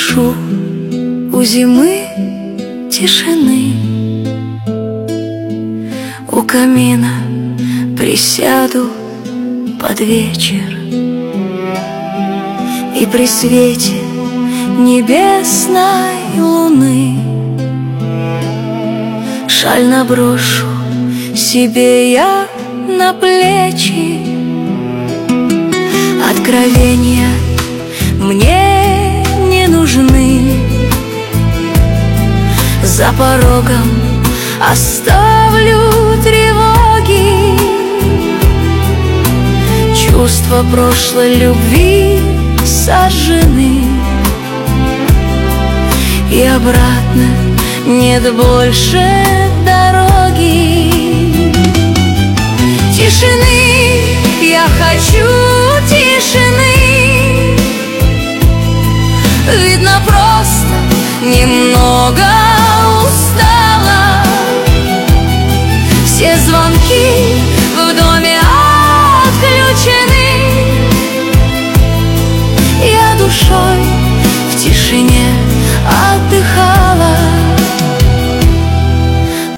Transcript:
прошу у зимы тишины. У камина присяду под вечер, и при свете небесной луны шаль наброшу себе я на плечи. Откровения мне не нужны, за порогом оставлю тревоги. Чувства прошлой любви сожжены, и обратно нет больше дороги.